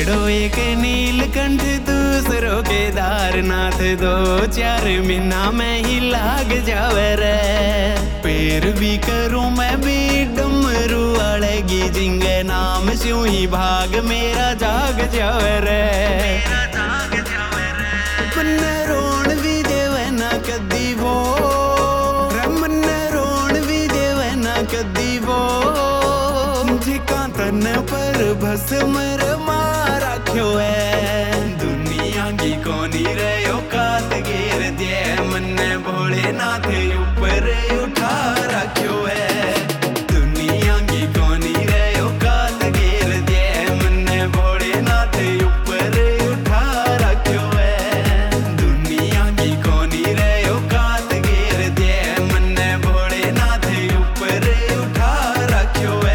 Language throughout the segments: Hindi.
पकड़ो एक नीलकंठ दूसरो केदारनाथ, 2-4 महीना में ही लाग जावे रे। पैर भी करूं मैं भी डमरू अड़ेगी जिंगे नाम स्यों ही भाग मेरा जाग जावे रे। मन रोण भी देवे ना कदी वो, मन रोण भी देवे ना कदी वो, जिका तन पर भस्म मार राख्यो है। दुनिया की कोनी रहो कात घेर दे, मन्ने भोलेनाथ ऊपर उठा राख्यो है। दुनिया की कोनी रहो कात घेर दे, मन्ने भोलेनाथ ऊपर उठा राख्यो है। दुनिया की कोनी रहो कात घेर दे, मन्ने भोलेनाथ ऊपर उठा राख्यो है।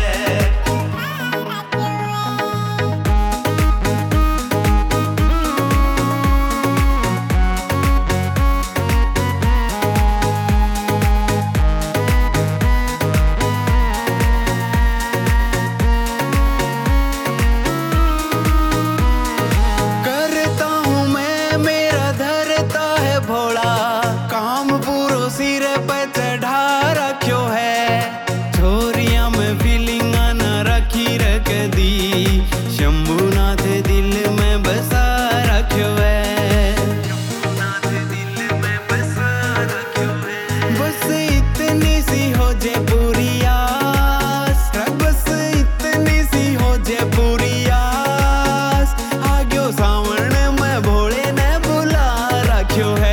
सिर पे चढ़ा रख्यो है, छोरिया में फीलिंग न रखी रख दी, शंभुनाथ दिल में बसा रख्यो है। शंभुनाथ दिल में बसा रख्यो है। बस इतनी सी हो जे पूरी आस, बस इतनी सी हो जे पूरी आस, आग्यो सावण में भोले ने बुला रख्यो है।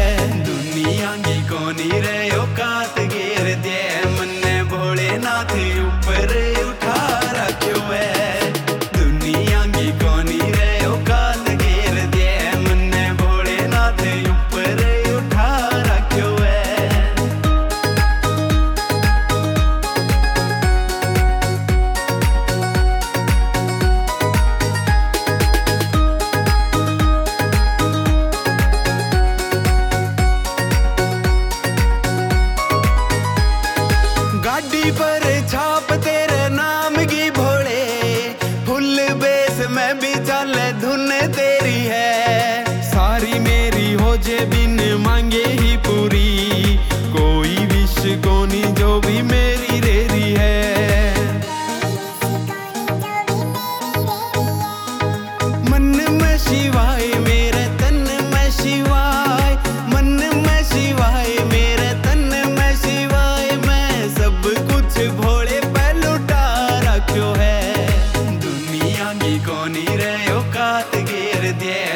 कोनी रहो कात घेर दे, मन्ने भोलेनाथ ऊपर उठा रख्यो है। दुनिया की कोनी रहो कात घेर दे, मन्ने भोलेनाथ ऊपर उठा रख्यो है। गाड़ी पर छाप तेरे नाम की भोले, फुल बेस में भी चले धुन तेरी है। सारी मेरी हो जे बिन मांगे ही पूरी, कोई विश कोनी जो भी मेरी रेरी है। मन में शिवाय मेरे तन में शिवाय, मन में शिवाय मेरे तन में शिवाय, मैं सब कुछ भोले पे लुटा रख्यो है। दुनिया की कोनी रहो कात घेर दे,